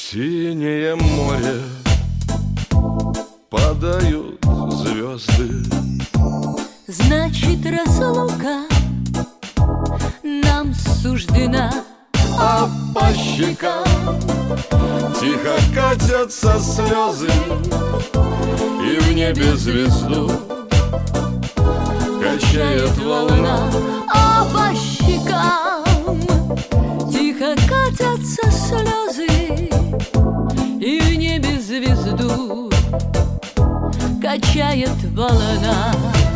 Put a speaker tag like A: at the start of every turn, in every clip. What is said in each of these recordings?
A: синее море падают звезды.
B: Значит, разлука нам суждена,
A: а по щекам тихо катятся слезы, и в небе звезду качает волна.
B: а по щекам тихо катятся слезы, и в небе звезду качает волна.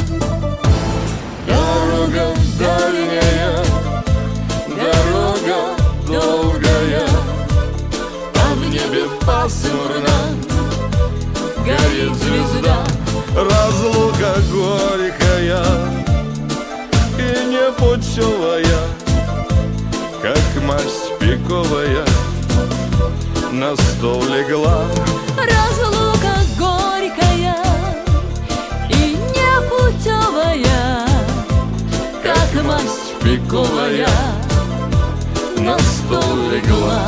A: Дорога дальняя, дорога долгая, а в небе пасмурно горит звезда. Разлука горькая и непутевая, как масть пиковая, на стол легла.
B: Разлука горькая и непутевая, как масть
A: Пиковая на стол легла.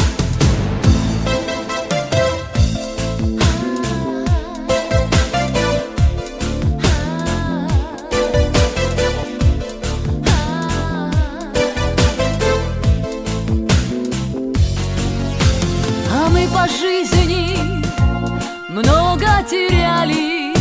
B: А мы по жизни много теряли,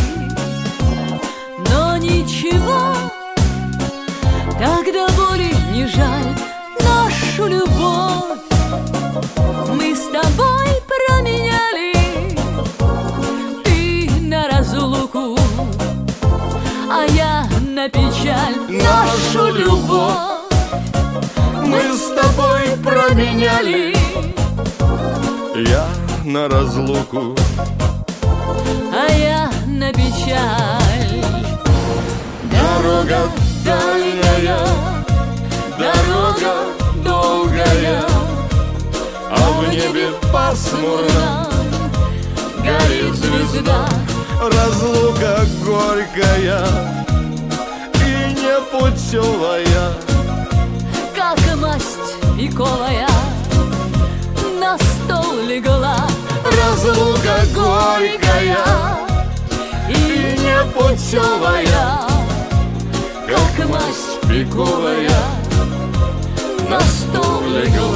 B: но ничего, когда боли не жаль нашу любовь. Мы с тобой променяли, ты на разлуку, а я на печаль нашу любовь.
A: Мы с тобой променяли, я на разлуку,
B: а я на печаль.
A: дорога дальняя, дорога долгая, а в небе пасмурно горит звезда. Разлука горькая и непутевая,
B: Как масть пиковая на стол легла.
A: разлука горькая и непутевая, как масть пиковая на стол легла.